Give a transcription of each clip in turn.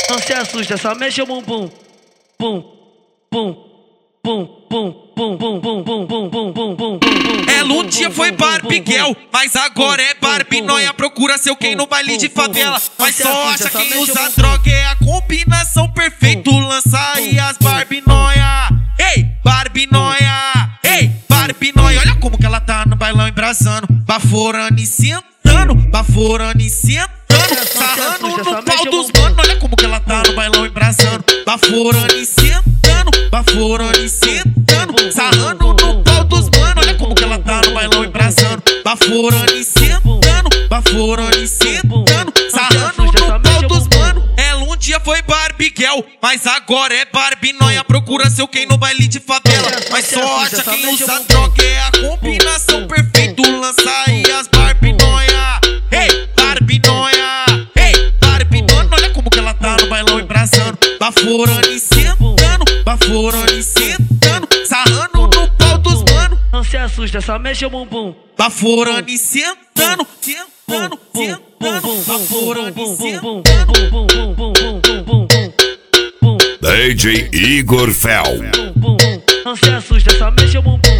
Não se assusta, só mexe o bumbum. Bum, bum, bum, bum, bum, bum, bum, bum, bum, bum, bum, bum. Ela um dia foi Barbie Girl, mas agora é Barbie Noia. Procura seu quem no baile de favela, mas só acha quem usa droga. É a combinação perfeita, lança aí as Barbie Noia. Ei, Barbie Noia, ei, Barbie Noia. Olha como que ela tá no bailão embrasando, baforando e sentando, baforando e sentando, sarrando no pau dos mano. Olha como que ela tá no bailão embrasando, baforando e sentando, baforando e sentando, sarrando no pau dos mano. Olha como que ela tá no bailão embrasando, baforando e sentando, baforando e sentando, sarrando no pau dos mano. Ela um dia foi Barbie Girl, mas agora é Barbie Noia. Procura seu quem no baile de favela, mas só acha quem usa droga. É a combinação perfeita, lança aí as Barbie Noia. Ei, Barbie Noia, ei, Barbie Noia. Olha como que ela tá no bailão embrasando, baforando e sentando, baforando e sentando, sarrando no pau dos mano. Não se assusta, só mexe o bumbum. Baforando e sentando, sentando, sentando, baforando e sentando. DJ Igor Fel. Não se assusta, só mexe o bumbum.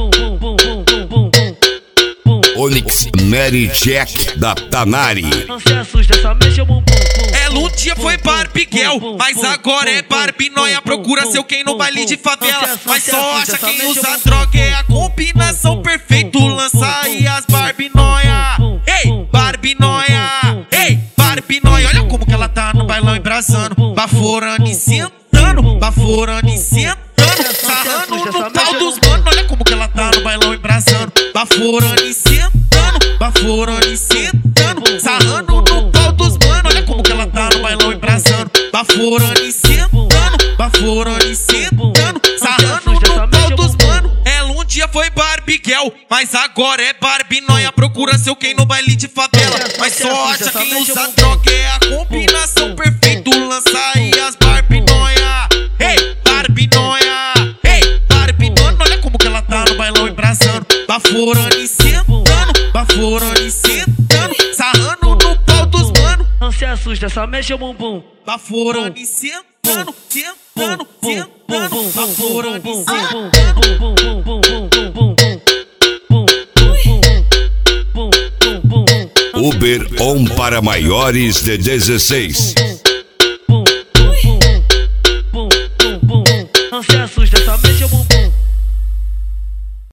Onyx Mary Jack da Tanari. Não se assusta, só mexe o bumbum. Ela um dia foi Barbie Girl, mas agora é Barbie Noia. Procura seu quem no baile de favela, mas só acha quem usa droga. É a combinação perfeita, lança aí as Barbie Noia. Ei, Barbie Noia, ei, Barbie Noia. Olha como que ela tá no bailão embrasando, baforando e sentando, baforando e sentando, sarrando no pau dos mano. Olha como que ela tá no bailão embrasando, baforando e sentando, baforando e sentando, sarrando no pau dos mano. Olha como que ela tá no bailão embrasando, baforando e sentando, baforando e sentando, sarrando no pau dos mano. Ela um dia foi Barbie Girl, mas agora é Barbie Noia. Procura seu quem no baile de favela, mas só acha quem usa droga. É a combinação perfeita, lança aí as Barbie Noia. Ei, Barbie Noia, ei, Barbie Noia. Olha como que ela tá no bailão embrasando, baforando e sentando, baforando e sentando, sarrando no pau dos mano. Não se assusta, só mexe o bumbum. Baforando e sentando, sentando, sentando, baforando e sentando. Uber On para maiores de 16.